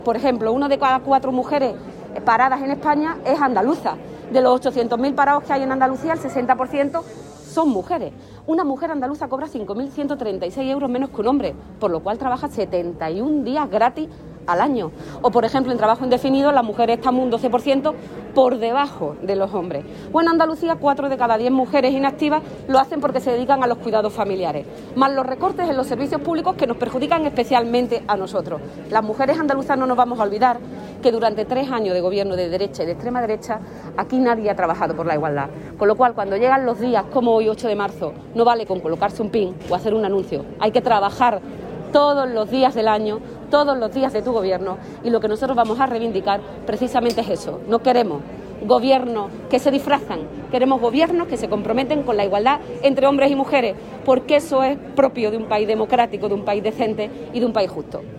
Por ejemplo, 1 de cada 4 mujeres paradas en España es andaluza. De los 800.000 parados que hay en Andalucía, el 60% son mujeres. Una mujer andaluza cobra 5.136 euros menos que un hombre, por lo cual trabaja 71 días gratis al año. O, por ejemplo, en trabajo indefinido, las mujeres estamos un 12% por debajo de los hombres. O en Andalucía, 4 de cada 10 mujeres inactivas lo hacen porque se dedican a los cuidados familiares. Más los recortes en los servicios públicos que nos perjudican especialmente a nosotros. Las mujeres andaluzas no nos vamos a olvidar que durante 3 años de gobierno de derecha y de extrema derecha, aquí nadie ha trabajado por la igualdad. Con lo cual, cuando llegan los días como hoy, 8 de marzo, no vale con colocarse un pin o hacer un anuncio. Hay que trabajar todos los días del año, todos los días de tu gobierno, y lo que nosotros vamos a reivindicar precisamente es eso. No queremos gobiernos que se disfrazan, queremos gobiernos que se comprometen con la igualdad entre hombres y mujeres, porque eso es propio de un país democrático, de un país decente y de un país justo.